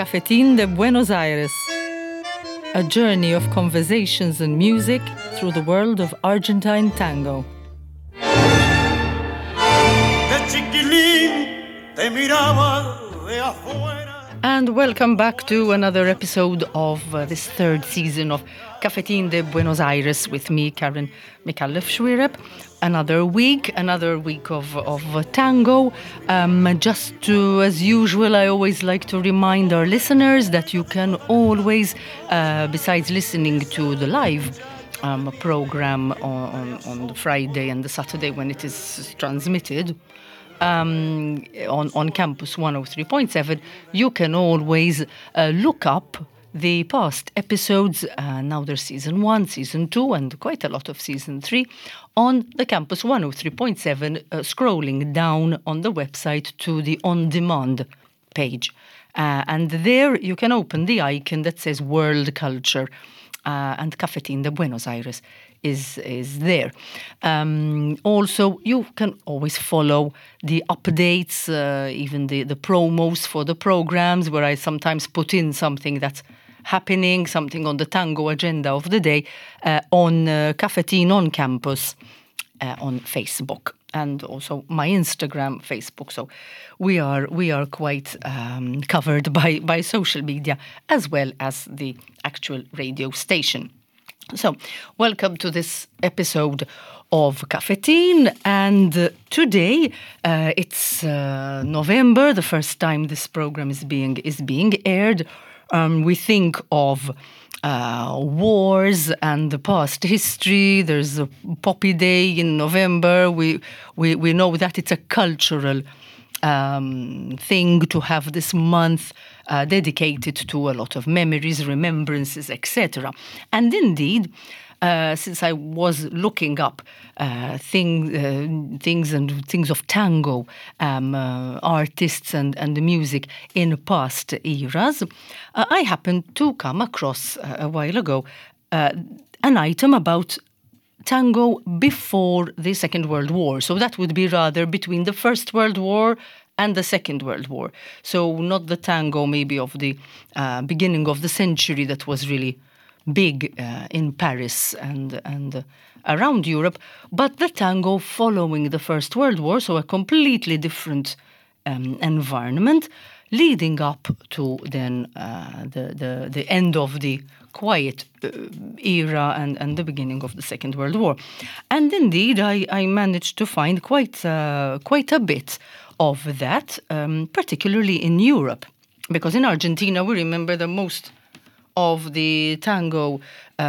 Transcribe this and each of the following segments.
Cafetín de Buenos Aires, a journey of conversations and music through the world of Argentine tango. And welcome back to another episode of this third season of Cafetín de Buenos Aires with me, Karen Micallef-Schwireb. Another week of tango. Just to, as usual, I always like to remind our listeners that you can always, besides listening to the live program on the Friday and the Saturday when it is transmitted, on Campus 103.7, you can always look up the past episodes. Now there's season 1, season 2, and quite a lot of season 3 on the Campus 103.7, scrolling down on the website to the on-demand page. And there you can open the icon that says World Culture, and Cafetín de Buenos Aires is there. Also, you can always follow the updates, even the promos for the programs, where I sometimes put in something that's happening, something on the tango agenda of the day, on Cafetín on Campus on Facebook, and also my Instagram, Facebook. So we are quite covered by social media as well as the actual radio station. So welcome to this episode of Cafetín, and today it's November, the first time this program is being aired. We think of wars and the past history. There's a Poppy Day in November. We know that it's a cultural thing to have this month dedicated to a lot of memories, remembrances, etc. And indeed, since I was looking up things of tango, artists and the music in past eras, I happened to come across a while ago an item about tango before the Second World War. So that would be rather between the First World War and the Second World War. So not the tango maybe of the beginning of the century that was really big in Paris and around Europe, but the tango following the First World War, so a completely different environment, leading up to then the end of the quiet era and the beginning of the Second World War. And indeed, I managed to find quite a bit of that, particularly in Europe, because in Argentina we remember the most of the tango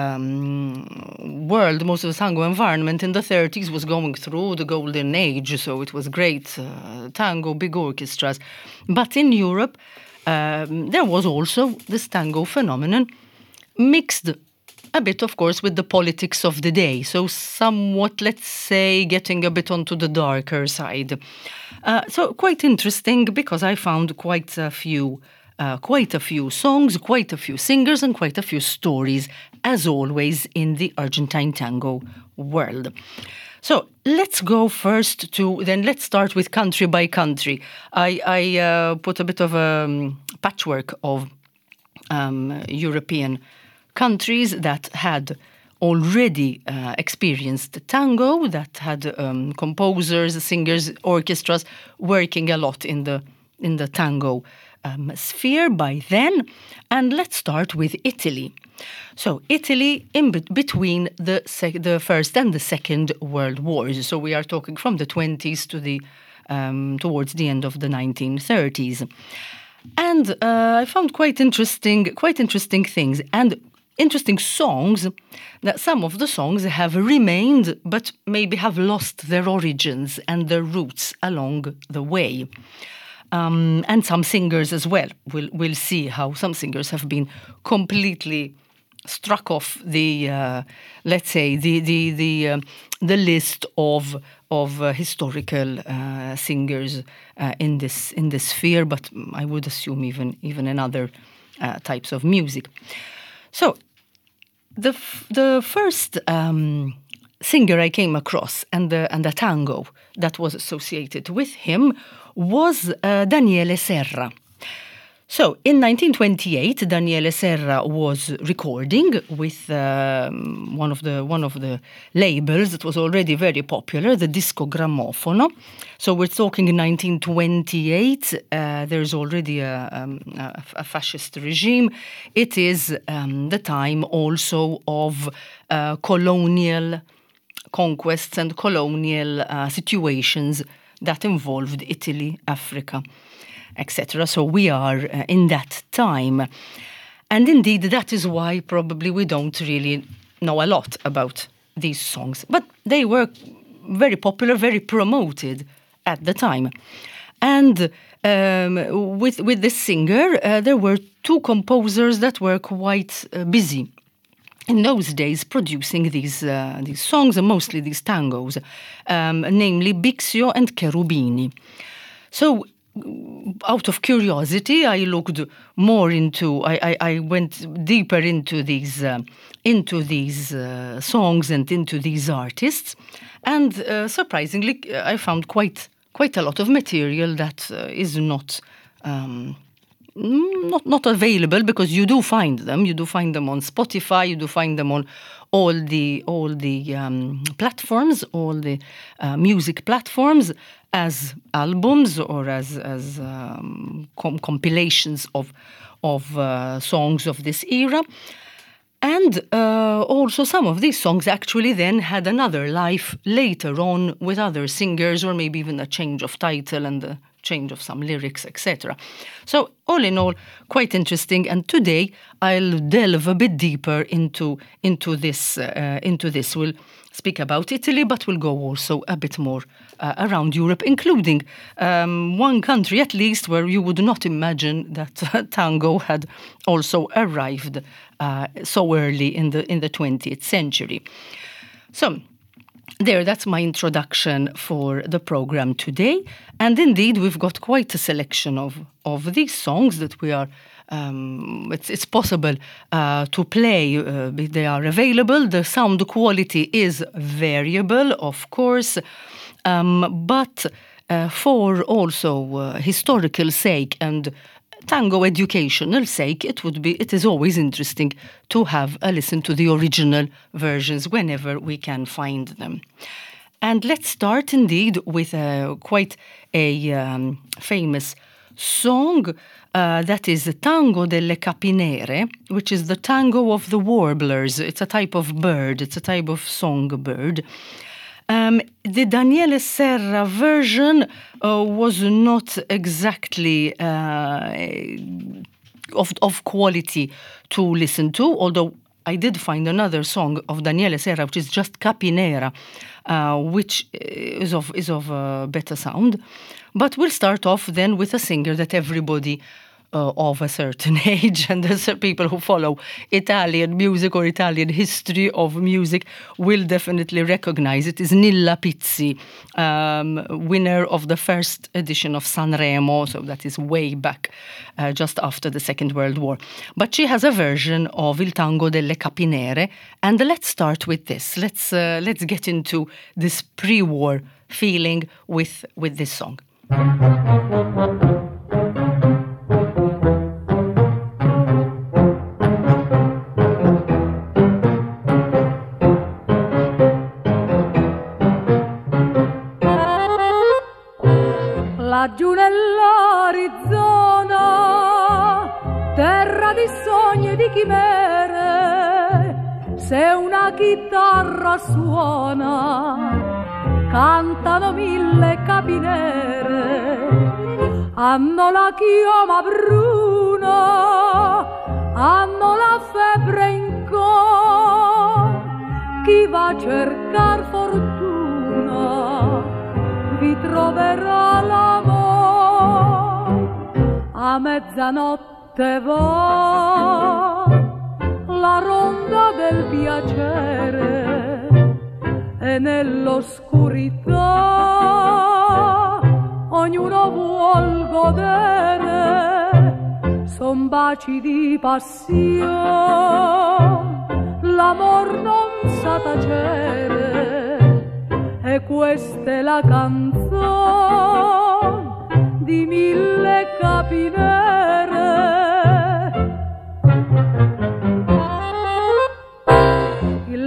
world, most of the tango environment in the 30s was going through the golden age, so it was great tango, big orchestras. But in Europe, there was also this tango phenomenon, mixed a bit, of course, with the politics of the day, so somewhat, let's say, getting a bit onto the darker side. So quite interesting, because I found quite a few songs, quite a few singers, and quite a few stories, as always, in the Argentine tango world. So let's start with country by country. I put a bit of a patchwork of European countries that had already experienced tango, that had composers, singers, orchestras working a lot in the tango sphere by then. And let's start with Italy. So Italy in between the First and the Second World Wars. So we are talking from the 20s to the towards the end of the 1930s. And I found quite interesting things and interesting songs, that some of the songs have remained but maybe have lost their origins and their roots along the way. And some singers as well. We'll see how some singers have been completely struck off the, let's say, the list of historical singers in this sphere. But I would assume even in other types of music. So the first singer I came across and the tango that was associated with him was Daniele Serra. So, in 1928, Daniele Serra was recording with one of the labels that was already very popular, the Disco Grammofono. So, we're talking in 1928. There's already a fascist regime. It is the time also of colonial conquests and colonial situations that involved Italy, Africa, etc. So we are in that time. And indeed, that is why probably we don't really know a lot about these songs. But they were very popular, very promoted at the time. And with this singer, there were two composers that were quite busy in those days producing these songs, and mostly these tangos, namely Bixio and Cherubini. So, out of curiosity, I looked more into. I went deeper into these songs and into these artists, and surprisingly, I found quite a lot of material that is not available, because you do find them. You do find them on Spotify. You do find them on all the platforms, all the music platforms, as albums or as compilations of songs of this era. And also some of these songs actually then had another life later on with other singers, or maybe even a change of title and a change of some lyrics, etc. So all in all, quite interesting. And today I'll delve a bit deeper into this. We'll speak about Italy, but we'll go also a bit more around Europe, including one country at least where you would not imagine that tango had also arrived so early in the 20th century. So that's my introduction for the program today. And indeed, we've got quite a selection of these songs that we are. It's possible to play. They are available. The sound quality is variable, of course, but for also historical sake and tango educational sake, it is always interesting to have a listen to the original versions whenever we can find them. And let's start indeed with quite a famous song that is Tango delle Capinere, which is the tango of the warblers. It's a type of bird. It's a type of songbird. The Daniele Serra version was not exactly of quality to listen to, although I did find another song of Daniele Serra, which is just Capinera, which is of better sound. But we'll start off then with a singer that everybody of a certain age, and there's people who follow Italian music or Italian history of music will definitely recognize. It is Nilla Pizzi, winner of the first edition of Sanremo, so that is way back, just after the Second World War. But she has a version of Il Tango delle Capinere, and let's start with this. Let's get into this pre-war feeling with this song. Laggiù nell'Arizona, terra di sogni e di chimere, se una chitarra suona, cantano mille capinere, hanno la chioma bruna, hanno la febbre in cor, chi va a cercar fortuna vi troverà l'amor. A mezzanotte va la ronda del piacere e nell'oscurità ognuno vuol godere, son baci di passione, l'amor non sa tacere. E questa è la canzone di mille capinere.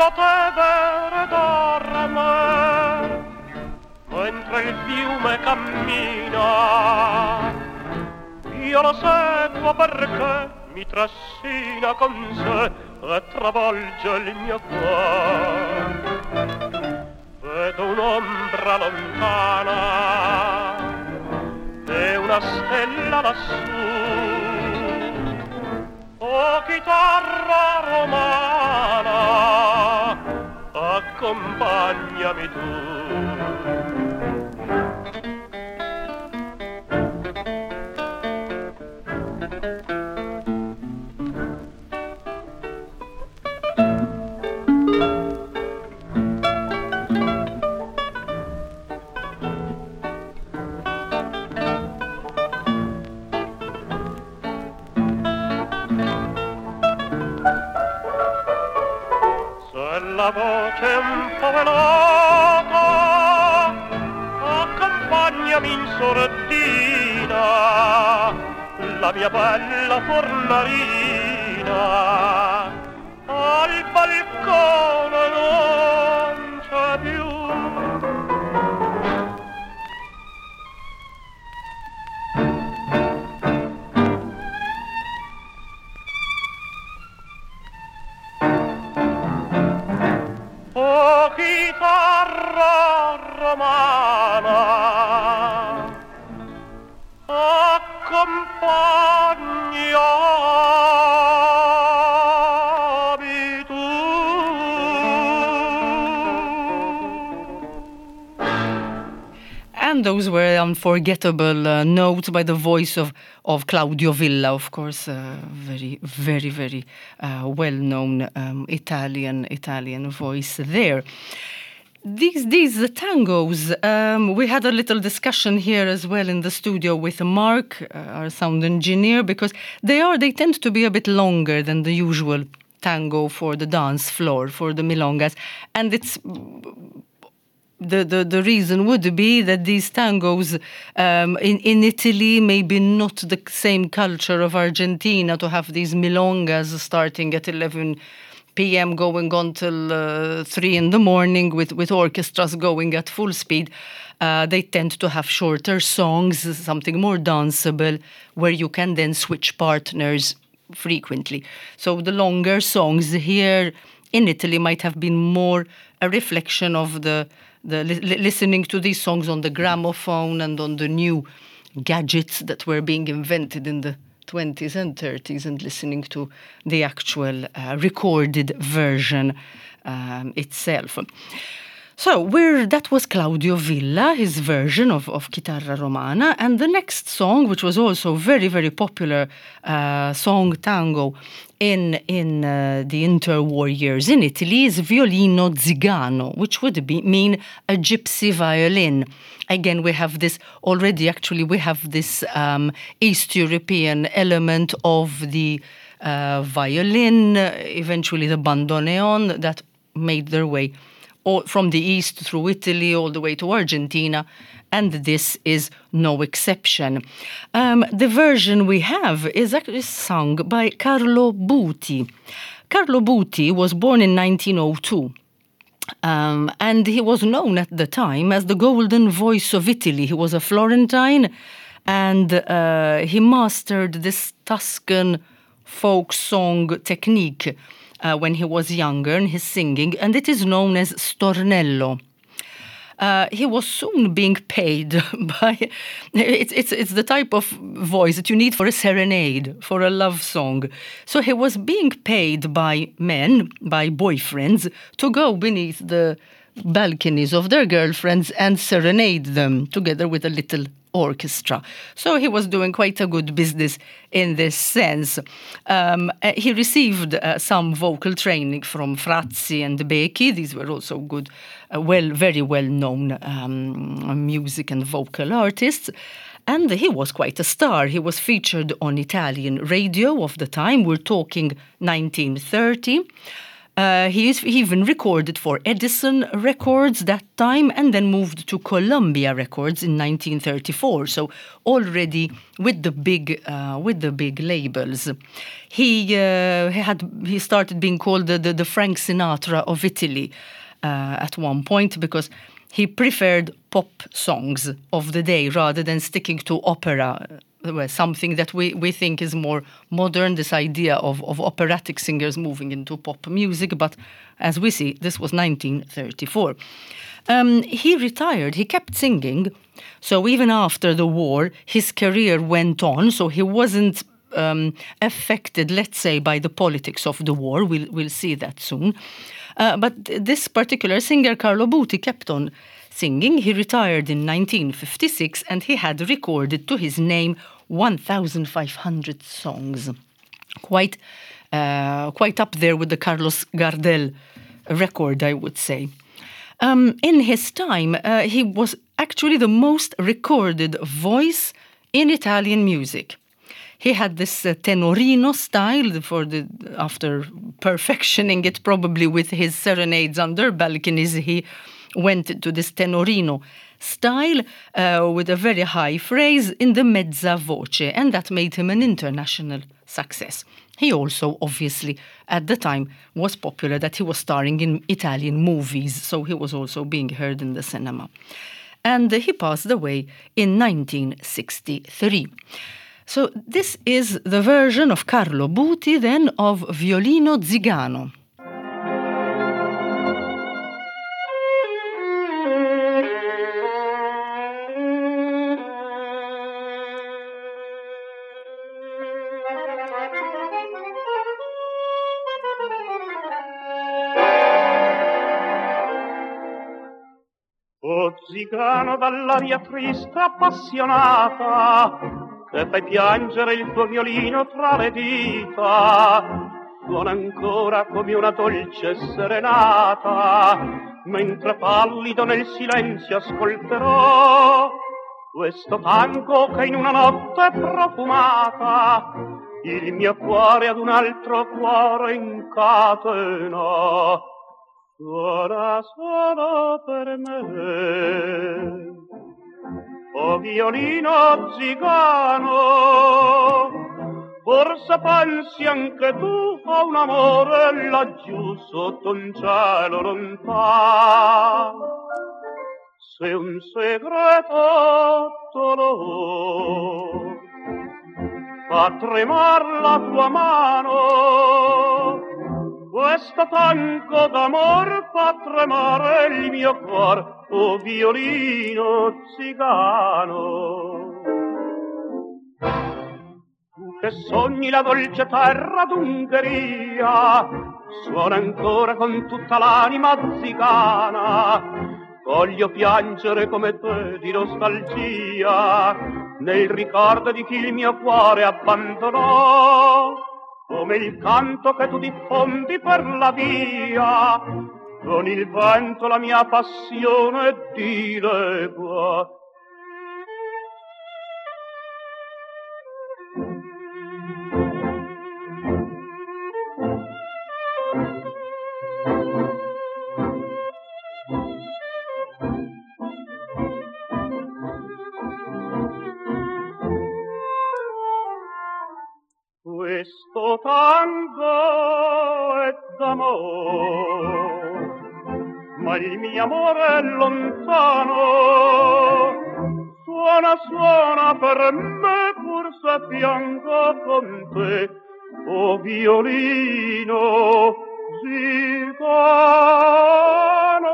Seguo Tevere dorme, mentre il fiume cammina. Io lo seguo perché mi trascina con sé e travolge il mio cuore. Vedo un'ombra lontana e una stella lassù. Oh, chitarra romana, accompagnami tu. La voce un po' velata, accompagnami in sordina, la mia bella fornarina, al balcone non c'è più. Oh, chitarra romana, accompagnami tu. And those were unforgettable notes by the voice of Claudio Villa, of course, very, very, very well-known Italian voice there. These tangos, we had a little discussion here as well in the studio with Mark, our sound engineer, because they tend to be a bit longer than the usual tango for the dance floor, for the milongas, and it's the reason would be that these tangos in Italy, maybe not the same culture of Argentina to have these milongas starting at 11 p.m. going on till 3 in the morning with orchestras going at full speed. They tend to have shorter songs, something more danceable, where you can then switch partners frequently. So the longer songs here in Italy might have been more a reflection of the listening to these songs on the gramophone and on the new gadgets that were being invented in the 20s and 30s, and listening to the actual recorded version itself. So that was Claudio Villa, his version of Chitarra Romana. And the next song, which was also very, very popular song tango in the interwar years in Italy, is Violino Zigano, which would mean a gypsy violin. Again, we have this East European element of the violin, eventually the bandoneon, that made their way from the east through Italy all the way to Argentina, and this is no exception. The version we have is actually sung by Carlo Buti. Carlo Buti was born in 1902. And he was known at the time as the golden voice of Italy. He was a Florentine, and he mastered this Tuscan folk song technique when he was younger in his singing, and it is known as stornello. He was soon being paid by... It's the type of voice that you need for a serenade, for a love song. So he was being paid by men, by boyfriends, to go beneath the balconies of their girlfriends and serenade them together with a little orchestra. So he was doing quite a good business in this sense. He received some vocal training from Frazzi and Becchi. These were also good, very well-known music and vocal artists. And he was quite a star. He was featured on Italian radio of the time. We're talking 1930. He even recorded for Edison Records that time and then moved to Columbia Records in 1934. So already with the big labels. He started being called the Frank Sinatra of Italy at one point because he preferred pop songs of the day rather than sticking to opera, something that we think is more modern, this idea of operatic singers moving into pop music. But as we see, this was 1934. He retired. He kept singing. So even after the war, his career went on. So he wasn't affected, let's say, by the politics of the war. We'll see that soon. But this particular singer, Carlo Buti, kept on singing. He retired in 1956 and he had recorded to his name 1,500 songs. Quite up there with the Carlos Gardel record, I would say. In his time, he was actually the most recorded voice in Italian music. He had this tenorino style after perfectioning it probably with his serenades under balconies. He went to this tenorino style with a very high phrase in the mezza voce, and that made him an international success. He also, obviously, at the time was popular that he was starring in Italian movies, so he was also being heard in the cinema. And he passed away in 1963. So this is the version of Carlo Buti then of Violino Zigano. O zigano dall'aria triste appassionata, che fai piangere il tuo violino tra le dita, suona ancora come una dolce serenata, mentre pallido nel silenzio ascolterò questo tango che in una notte profumata il mio cuore ad un altro cuore incatena. Suona, suona per me, o violino zigano, forse pensi anche tu a un amore laggiù sotto un cielo lontano. Se un segreto dolore fa tremar la tua mano, questo tango d'amor fa tremare il mio cuore, o violino zigano. Tu che sogni la dolce terra d'Ungheria, suona ancora con tutta l'anima zigana. Voglio piangere come te di nostalgia, nel ricordo di chi il mio cuore abbandonò. Come il canto che tu diffondi per la via, con il vento la mia passione dilegua. Questo tango è d'amor, ma il mio amore è lontano. Suona, suona per me, pur se piango con te, o violino zigano.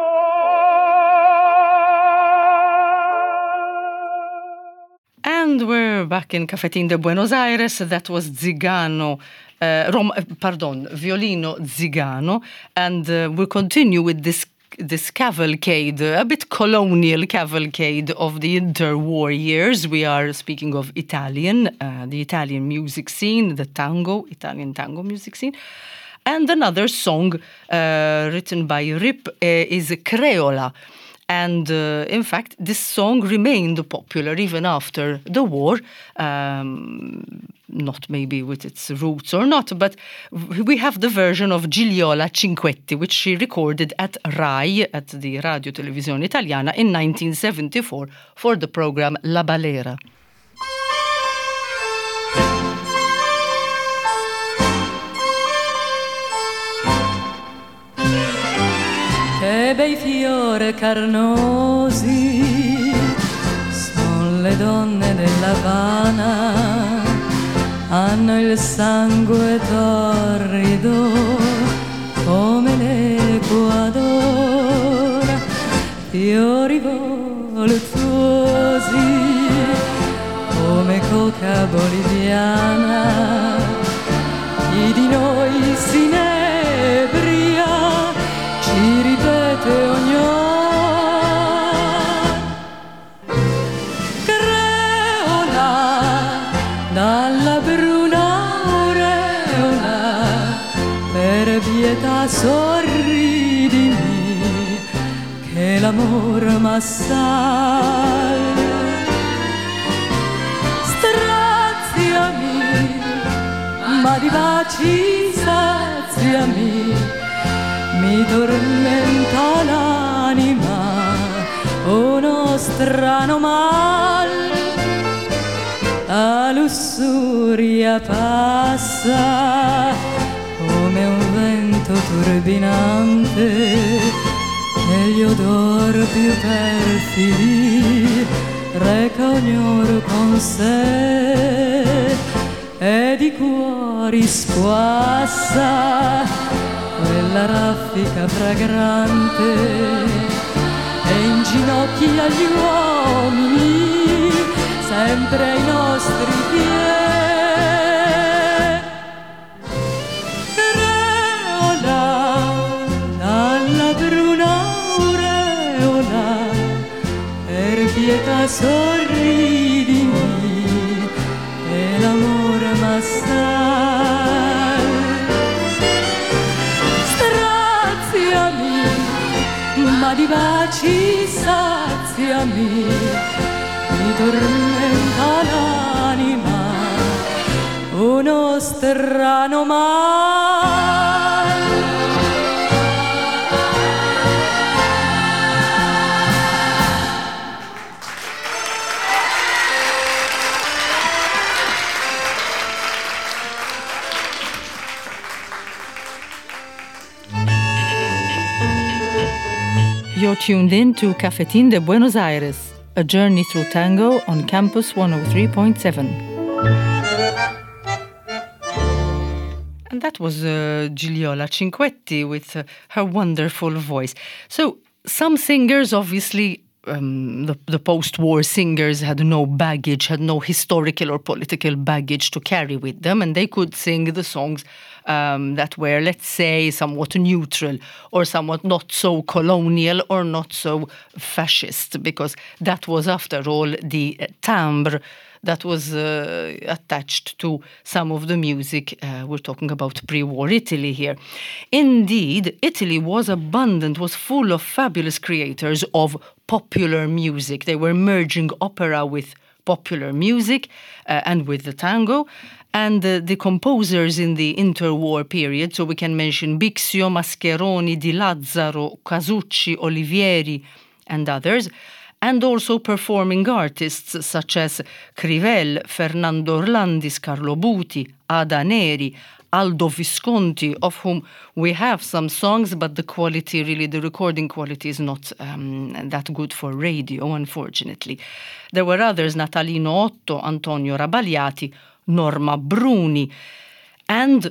And we're back in Cafetín de Buenos Aires. That was Zigano, Violino Zigano. And we'll continue with this cavalcade, a bit colonial cavalcade of the interwar years. We are speaking of the Italian music scene, the Italian tango music scene. And another song written by Rip is Creola. And in fact, this song remained popular even after the war, not maybe with its roots or not, but we have the version of Gigliola Cinquetti, which she recorded at RAI, at the Radio Televisione Italiana, in 1974 for the program La Balera. Che bei fiori carnosi son le donne dell'Havana, hanno il sangue torrido come l'Ecuador, fiori voluttuosi come coca boliviana, chi di noi si inebria ci ripete ognuno, creola dalla bruna aureola, per pietà sorridimi che l'amor m'assal, straziami ma di baci saziami, mi tormenta l'anima uno strano mal, la lussuria passa come un vento turbinante, e gli odor più perfidi reca ognor con sé, e di cuori squassa quella raffica fragrante, e inginocchia gli uomini sempre ai nostri piedi. Creola dalla bruna aureola, per pietà sorridimi e l'amore m'assai. Ma di baci saziami, mi tormenta l'anima uno strano mal. You're tuned in to Cafetín de Buenos Aires, a journey through tango on Campus 103.7. And that was Gigliola Cinquetti with her wonderful voice. So some singers, obviously, the post-war singers had no baggage, had no historical or political baggage to carry with them, and they could sing the songs that were, let's say, somewhat neutral or somewhat not so colonial or not so fascist, because that was, after all, the timbre that was attached to some of the music. We're talking about pre-war Italy here. Indeed, Italy was abundant, was full of fabulous creators of popular music. They were merging opera with popular music and with the tango. And the composers in the interwar period, so we can mention Bixio, Mascheroni, Di Lazzaro, Casucci, Olivieri, and others, and also performing artists such as Crivel, Fernando Orlandis, Carlo Buti, Ada Neri, Aldo Visconti, of whom we have some songs, but the quality, really, the recording quality is not that good for radio, unfortunately. There were others, Natalino Otto, Antonio Rabaliati, Norma Bruni, and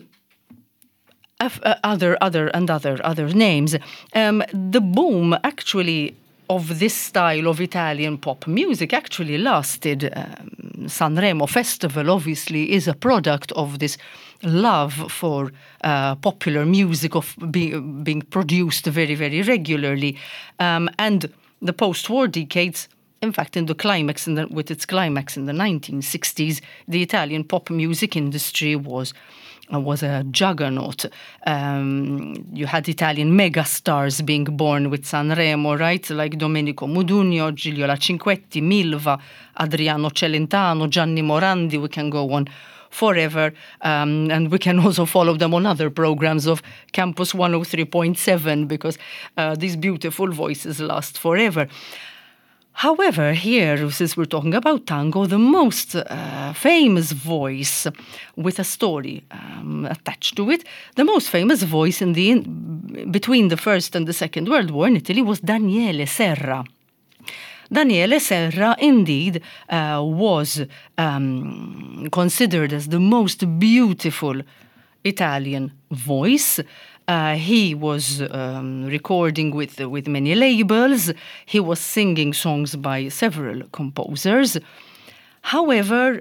other names. The boom, actually, of this style of Italian pop music actually lasted. Sanremo Festival, obviously, is a product of this love for popular music, of being produced very, very regularly. And the post-war decades, in fact, with its climax in the 1960s, the Italian pop music industry was was a juggernaut. You had Italian megastars being born with Sanremo, right? Like Domenico Modugno, Gigliola Cinquetti, Milva, Adriano Celentano, Gianni Morandi. We can go on forever, and we can also follow them on other programs of Campus 103.7 because these beautiful voices last forever. However, here, since we're talking about tango, the most famous voice with a story attached to it, the most famous voice between the First and the Second World War in Italy was Daniele Serra. Daniele Serra, indeed, was considered as the most beautiful Italian voice. He was recording with many labels. He was singing songs by several composers. However,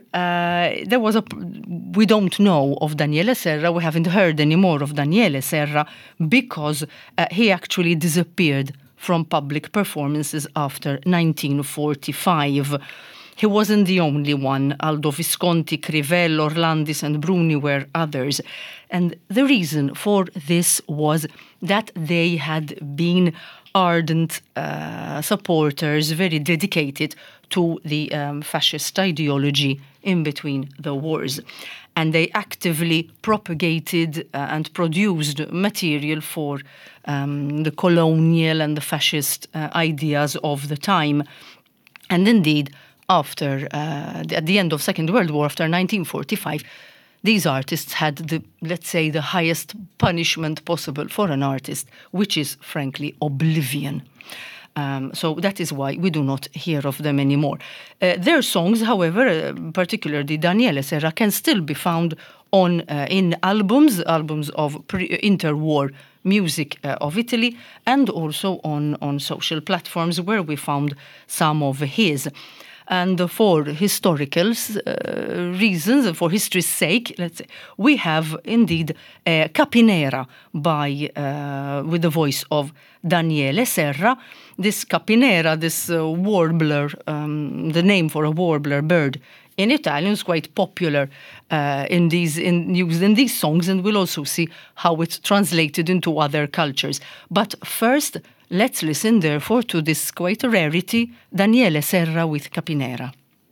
we don't know of Daniele Serra. We haven't heard any more of Daniele Serra because he actually disappeared from public performances after 1945. He wasn't the only one. Aldo Visconti, Crivello, Orlandis and Bruni were others. And the reason for this was that they had been ardent supporters, very dedicated to the fascist ideology in between the wars. And they actively propagated and produced material for the colonial and the fascist ideas of the time. And indeed, at the end of Second World War, after 1945, these artists had the highest punishment possible for an artist, which is frankly oblivion. So that is why we do not hear of them anymore. Their songs, however, particularly Daniele Serra, can still be found in albums of interwar music of Italy, and also on social platforms where we found some of his. And for historical reasons, for history's sake, let's say, we have indeed Capinera with the voice of Daniele Serra. This Capinera, this warbler, the name for a warbler bird in Italian, is quite popular used in these songs, and we'll also see how it's translated into other cultures. But first, let's listen, therefore, to this quite a rarity, Daniele Serra with Capinera.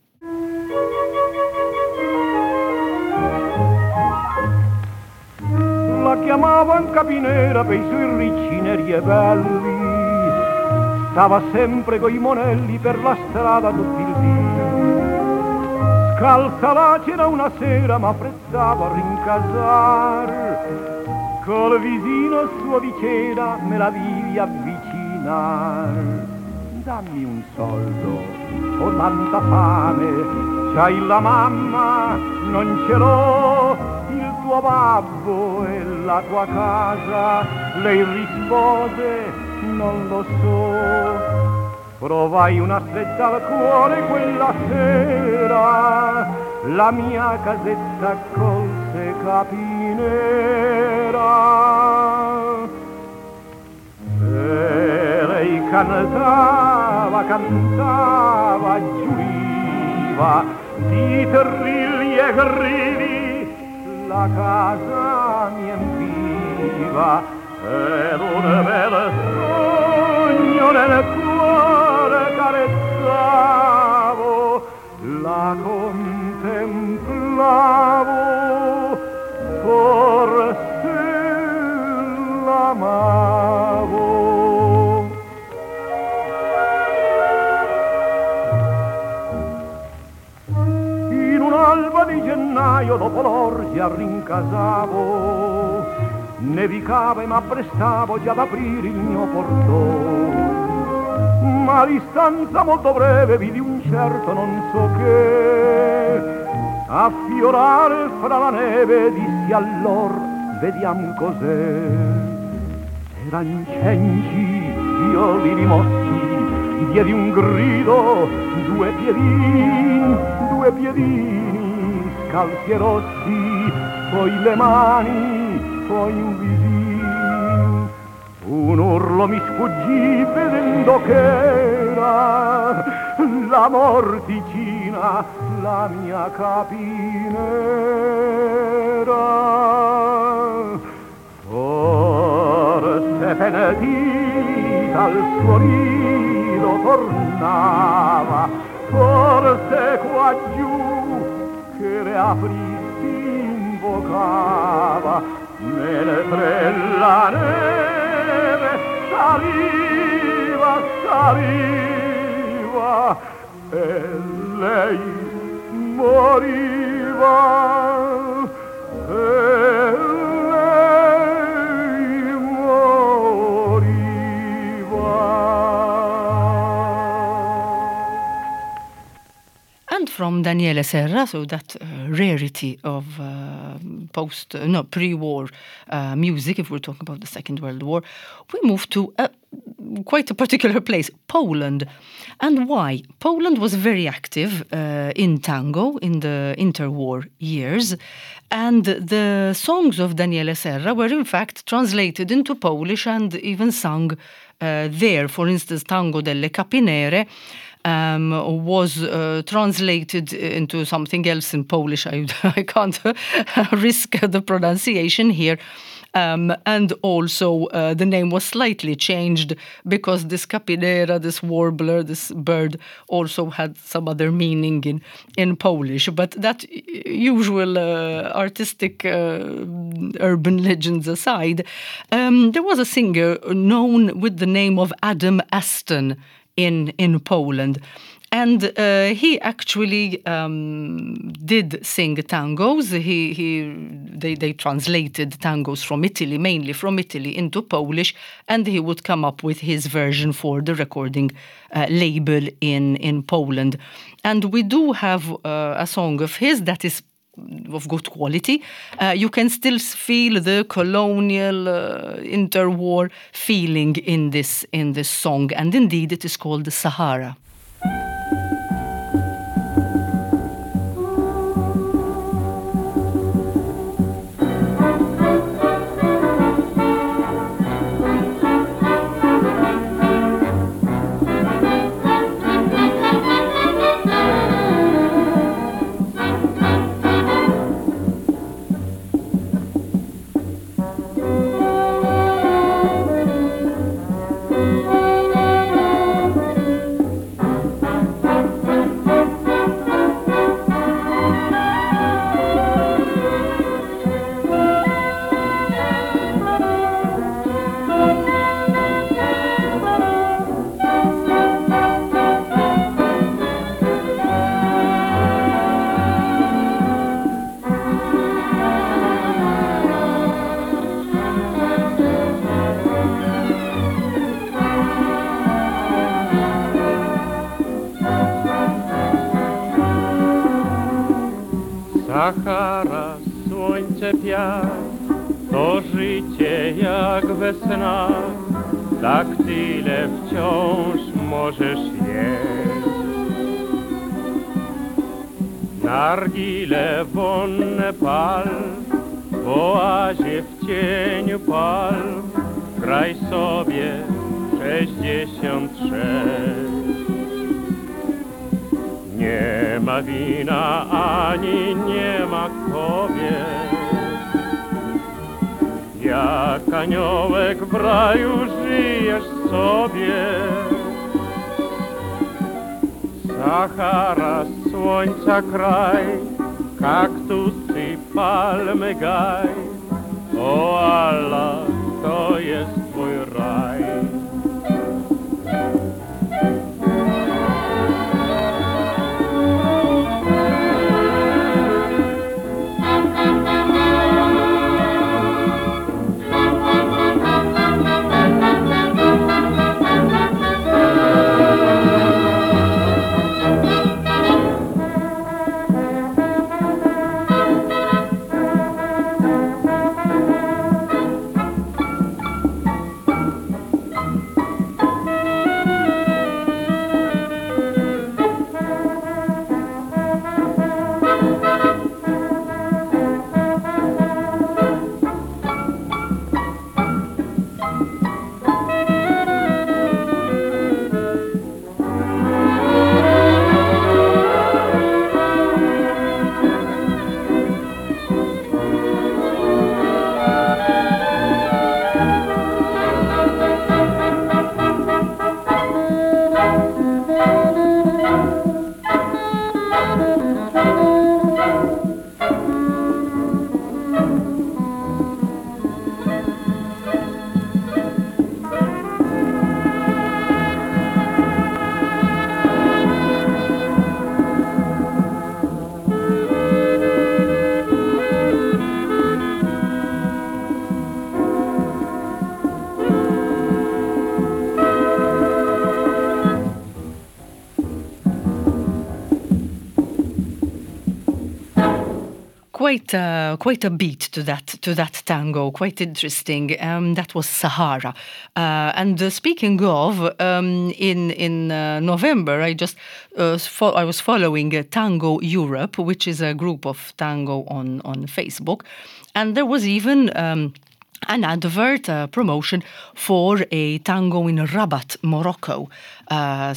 La chiamavano Capinera per i suoi ricci neri e belli, stava sempre coi monelli per la strada tutto il dì. Scalza là c'era una sera, ma apprezzava a rincasar, col visino suo diceva me la vivi avvicinar. Dammi un soldo, ho tanta fame, c'hai la mamma, non ce l'ho, il tuo babbo e la tua casa. Lei rispose, non lo so. Provai una stretta al cuore quella sera, la mia casetta accolse Capinera. E lei cantava, giuriva, di trilli e gridi, la casa mi empiva, ed un bel sogno nel cuore carezzavo, la contemplavo, forse l'amavo. In un'alba di gennaio dopo l'orgia rincasavo, nevicava e m'apprestavo già ad aprire il mio portone, ma a distanza molto breve vidi un certo non so che affiorare fra la neve. Dissi allor, vediam cos'è. Eran cenci, io li rimossi, diedi un grido, due piedini scalzi e rossi, poi le mani, poi un visin. Un urlo mi sfuggì vedendo che era la morticina, la mia Capinera. forse penedita al suo nido tornava, forse qua giù che le apri invocava, mentre la neve saliva, saliva, e lei moriva, e lei moriva. And from Daniele Serra, so that rarity of pre-war music, if we're talking about the Second World War, we move to quite a particular place, Poland. And why? Poland was very active in tango in the interwar years, and the songs of Daniele Serra were in fact translated into Polish and even sung there. For instance, Tango delle Capinere was translated into something else in Polish. I can't risk the pronunciation here. And also the name was slightly changed because this capinera, this warbler, this bird also had some other meaning in Polish. But that usual artistic urban legends aside, there was a singer known with the name of Adam Aston in Poland. And he actually did sing tangos. They translated tangos from Italy, mainly from Italy, into Polish, and he would come up with his version for the recording label in Poland. And we do have a song of his that is of good quality. You can still feel the colonial interwar feeling in this song, and indeed it is called the Sahara. Sahara, słońce, piach, to życie jak we snach, daktyle wciąż możesz jeść. Nargile wonne pal, w oazie w cieniu palm, graj sobie 66. Nie ma wina ani nie ma kobiet, jak aniołek w raju żyjesz sobie. Sahara, słońca kraj, kaktusy, palmy gaj, o Allah, to jest twój raj. quite a beat to that tango, quite interesting. That was Sahara. And speaking of, in November, I was following Tango Europe, which is a group of tango on Facebook, and there was even an advert, promotion for a tango in Rabat, Morocco. A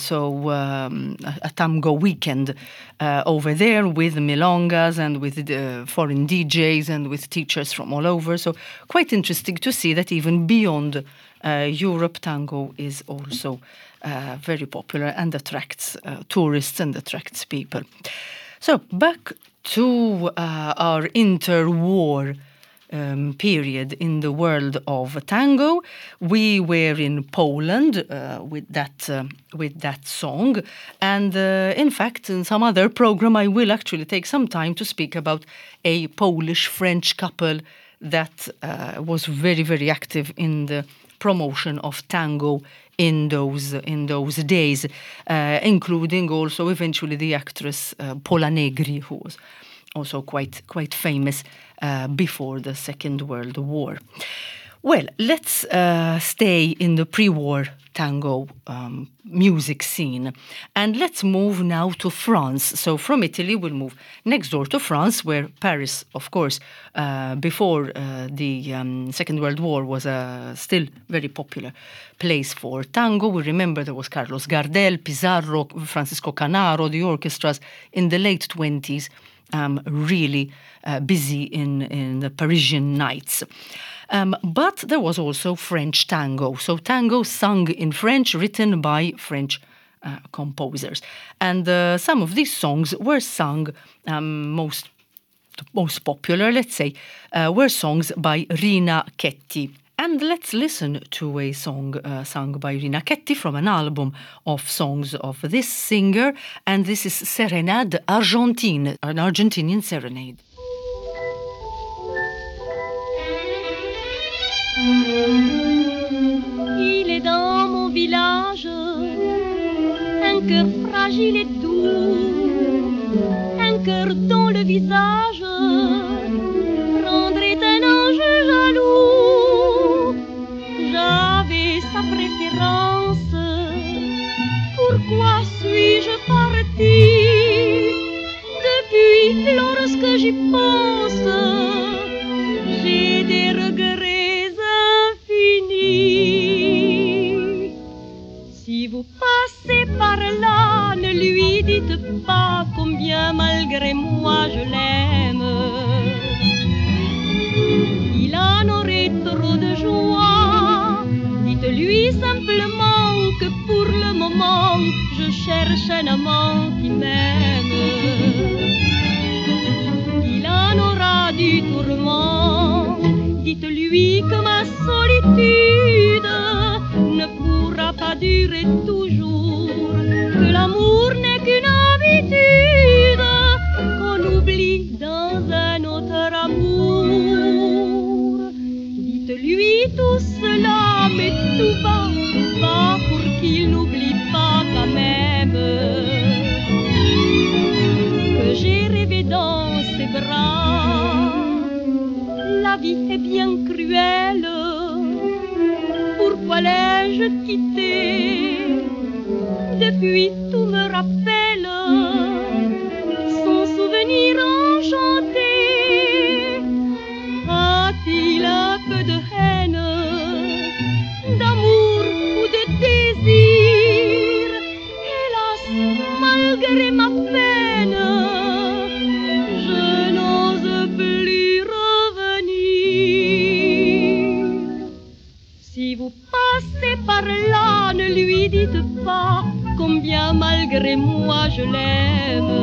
tango weekend over there with milongas and with foreign DJs and with teachers from all over. So quite interesting to see that even beyond Europe, tango is also very popular and attracts tourists and attracts people. So back to our interwar period in the world of tango. We were in Poland with that song, and in fact, in some other program, I will actually take some time to speak about a Polish-French couple that was very, very active in the promotion of tango in those days, including also eventually the actress Pola Negri, who was also quite famous before the Second World War. Well, let's stay in the pre-war tango music scene. And let's move now to France. So from Italy, we'll move next door to France, where Paris, of course, before the Second World War was a still very popular place for tango. We remember there was Carlos Gardel, Pizarro, Francisco Canaro, the orchestras in the late 20s. Really busy in the Parisian nights. But there was also French tango. So tango sung in French, written by French composers. And some of these songs were sung, most popular, let's say, were songs by Rina Chetti. And let's listen to a song sung by Rina Chetti from an album of songs of this singer, and this is Serenade Argentine, an Argentinian serenade. Il est dans mon village un cœur fragile et doux, un cœur dont le visage rendrait un ange jaloux. J'avais sa préférence, pourquoi suis-je partie? Depuis, lorsque j'y pense, j'ai des regrets infinis. Si vous passez par là, ne lui dites pas combien malgré moi je l'aime. Il en aurait trop de joie. Dites-lui simplement que pour le moment je cherche un amant qui m'aime. Il en aura du tourment. Dites-lui que ma solitude ne pourra pas durer toujours, que l'amour n'est qu'une habitude qu'on oublie dans un autre amour. Dites-lui tout cela, mais tout bas, pour qu'il n'oublie pas quand même que j'ai rêvé dans ses bras. La vie est bien cruelle, pourquoi l'ai-je quitté? Depuis tout me rappelle son souvenir enchanté. A-t-il un peu de haine, d'amour ou de désir? Hélas, malgré ma peine, je n'ose plus revenir. Si vous passez par là, ne lui dites pas combien malgré moi je l'aime.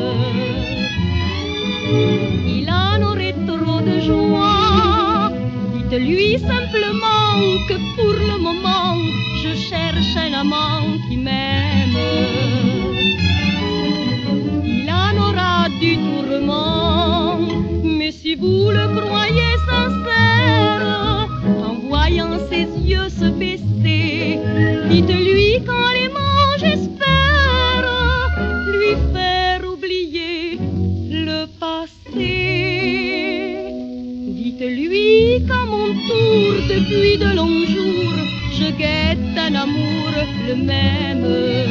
Il en aurait trop de joie. Dites-lui simplement que pour le moment je cherche un amant qui m'aime. Il en aura du tourment, mais si vous le croyez sincère, en voyant ses yeux se baisser, dites-lui qu'en l'aimant j'espère lui faire oublier le passé. un amour le même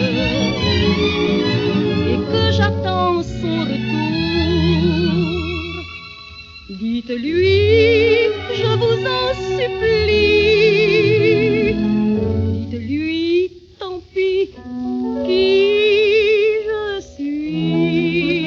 et que j'attends son retour. Dites-lui, je vous en supplie, dites-lui, tant pis, qui je suis.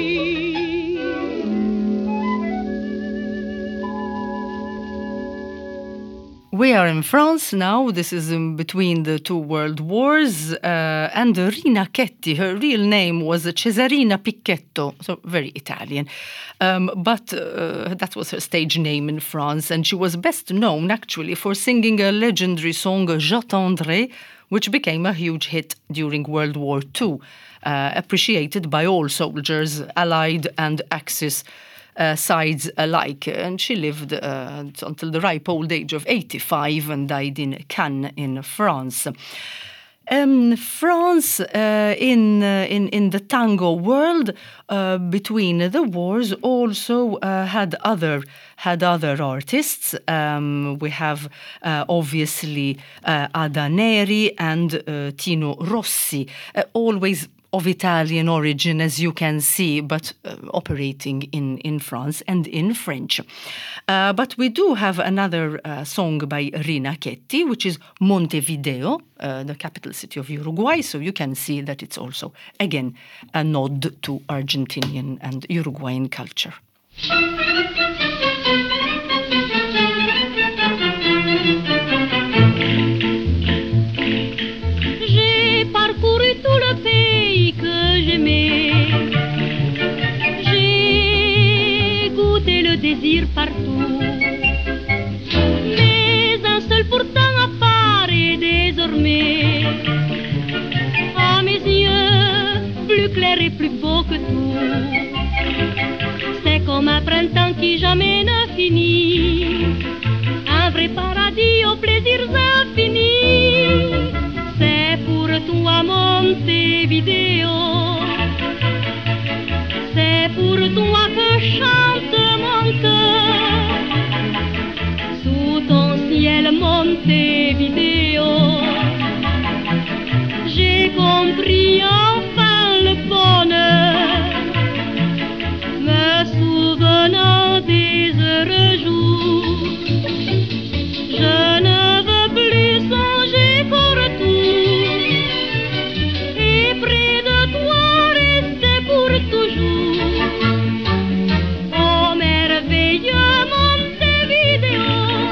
We are in France now. This is in between the two world wars. And Rina Chetti, her real name was Cesarina Picchetto, so very Italian. But that was her stage name in France. And she was best known, actually, for singing a legendary song, J'attendrai, which became a huge hit during World War II, appreciated by all soldiers, Allied and Axis sides alike. And she lived until the ripe old age of 85 and died in Cannes in France. France, in the tango world, between the wars, also had other artists. We have obviously Ada Neri and Tino Rossi, always of Italian origin, as you can see, but operating in France and in French. But we do have another song by Rina Chetti, which is Montevideo, the capital city of Uruguay, so you can see that it's also, again, a nod to Argentinian and Uruguayan culture. J'ai parcouru tout le pays que j'aimais. J'ai goûté le désir partout. Mais un seul pourtant apparaît désormais à mes yeux, plus clair et plus beau que tout. C'est comme un printemps qui jamais ne finit, un vrai paradis aux plaisirs infinis. C'est pour toi Montevideo, c'est pour toi que chante mon cœur. Sous ton ciel Montevideo, j'ai compris enfin le bonheur, me souvenant des heureux jours. Je ne veux plus songer qu'au retour, et près de toi rester pour toujours. Oh merveilleux Montevideo,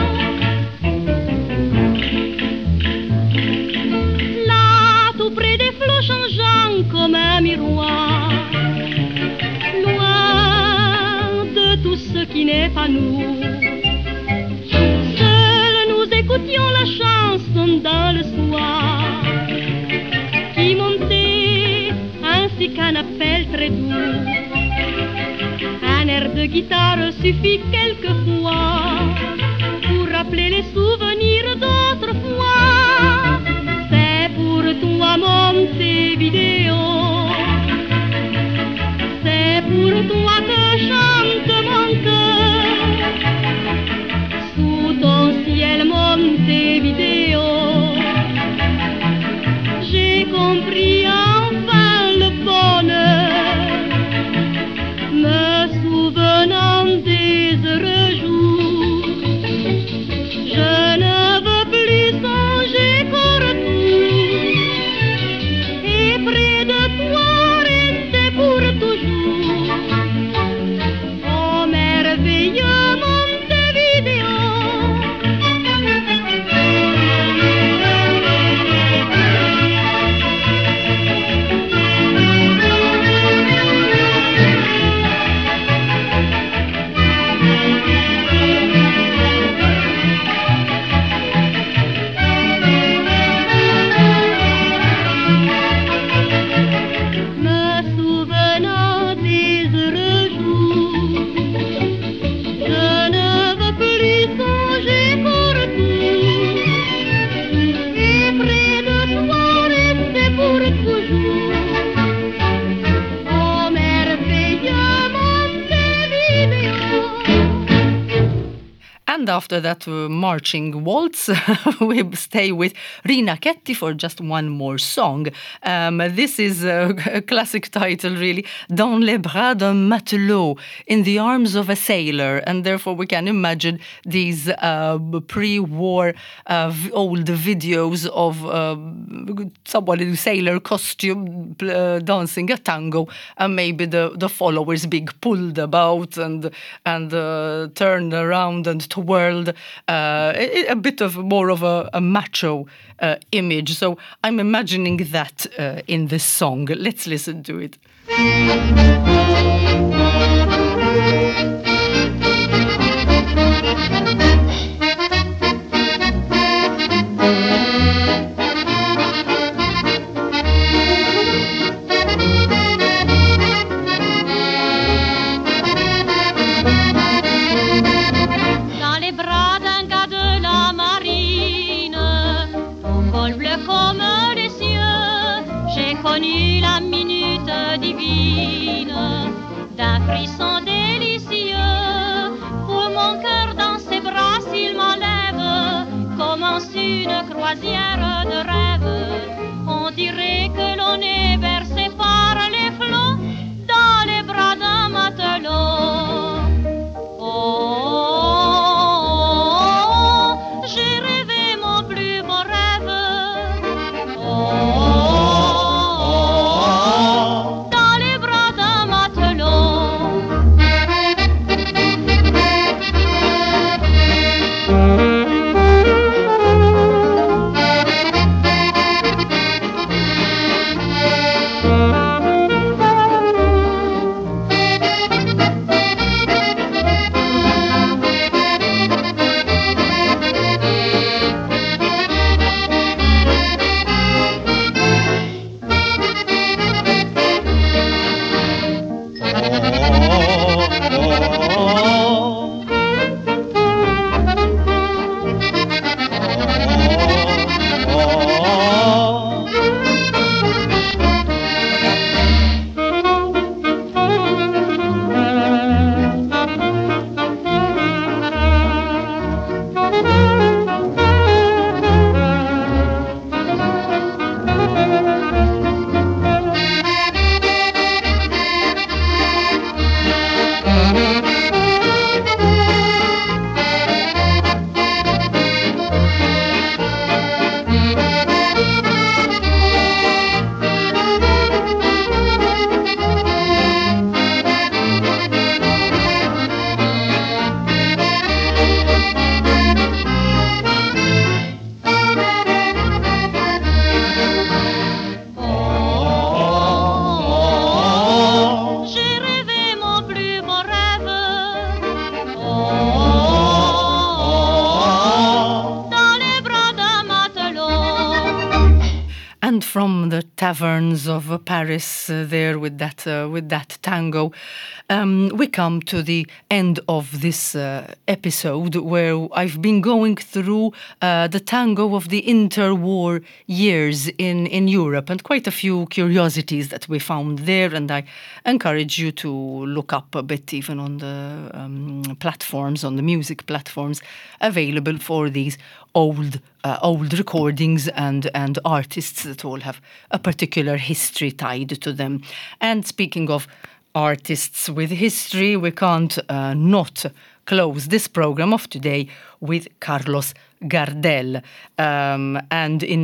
là tout près des flots changeants comme un miroir, loin de tout ce qui n'est pas nous. Écoutions la chanson dans le soir qui montait ainsi qu'un appel très doux. Un air de guitare suffit quelquefois pour rappeler les souvenirs d'autrefois. C'est pour toi Montevideo, c'est pour toi que chante mon cœur. Sous ton ciel Montevideo, j'ai compris enfin le bonheur, me souvenant des heureux jours. Je ne veux plus songer qu'au retour, et près de toi rester pour toujours. Oh merveilleux Montevideo. And after that marching waltz, we stay with Rina Ketty for just one more song. This is a classic title, really, Dans les bras d'un matelot, in the arms of a sailor. And therefore we can imagine these pre-war old videos of someone in sailor costume dancing a tango, and maybe the followers being pulled about and turned around and twirled, a bit of more of a macho image. So I'm imagining that in this song. Let's listen to it. Connu la minute divine d'un frisson délicieux, où mon cœur dans ses bras s'il m'enlève, commence une croisière de rêve. On dirait que l'on est bercé par les flots dans les bras d'un matelot. Oh, oh, oh, j'ai rêvé mon plus beau rêve. Oh, from the taverns of Paris there with that tango. We come to the end of this episode where I've been going through the tango of the interwar years in Europe, and quite a few curiosities that we found there, and I encourage you to look up a bit even on the platforms, on the music platforms available for these old recordings and artists that all have a particular history tied to them. And speaking of artists with history, we can't not close this program of today with Carlos Gardel. And in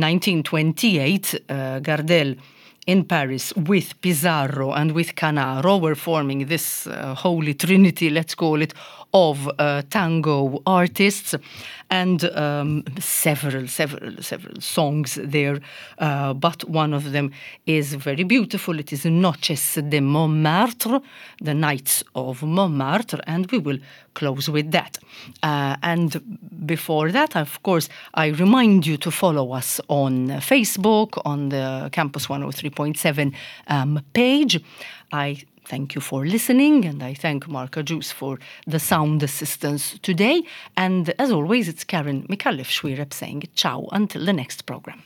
1928, Gardel in Paris with Pizarro and with Canaro were forming this holy trinity, let's call it, of tango artists, and several songs there, but one of them is very beautiful. It is Noches de Montmartre, the Nights of Montmartre, and we will close with that. And before that, of course, I remind you to follow us on Facebook, on the Campus 103.7 page. I thank you for listening, and I thank Marka Juice for the sound assistance today. And as always, it's Karen Mikallef-Schwireb saying ciao until the next program.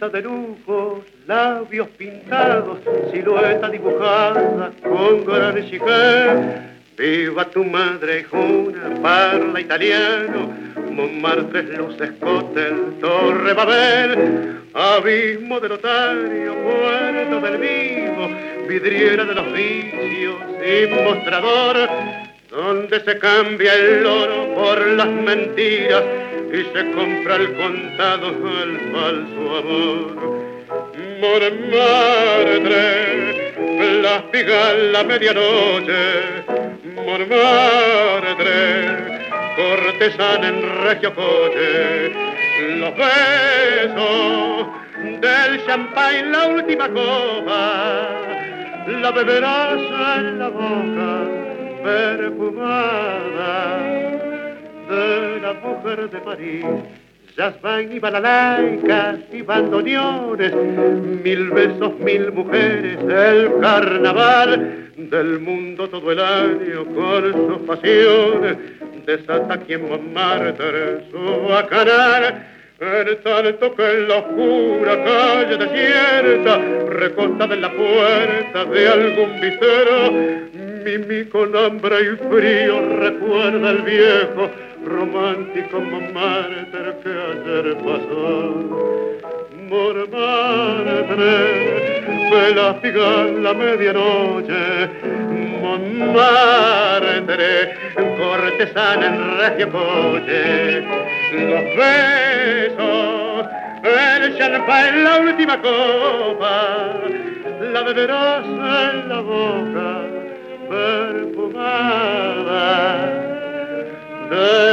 belleza de lujo, labios pintados, silueta dibujada con gran chiqué. Viva tu madre, Juna, parla italiano, Montmartre, luces, cóctel, Torre Babel, abismo del otario, puerto del vivo, vidriera de los vicios y mostrador, donde se cambia el oro por las mentiras y se compra al contado el falso amor. Montmartre, la espiga la medianoche, Montmartre, cortesana en regio coche, los besos del champagne, la última copa, la beberás en la boca perfumada de la mujer de París. Jasmine y balalaicas y bandoneones, 1000 besos, 1000 mujeres, el carnaval del mundo todo el año con sus pasiones, desata aquí en Montmartre su bacanal, en tanto que en la oscura calle desierta, recostada en la puerta de algún vitero, Mimi con hambre y frío recuerda el viejo romántico Montmartre que ayer pasó. Montmartre, se la figa la medianoche, Montmartre, cortesana en regio coche, los besos, el champán, la última copa, la beberás en la boca perfumada de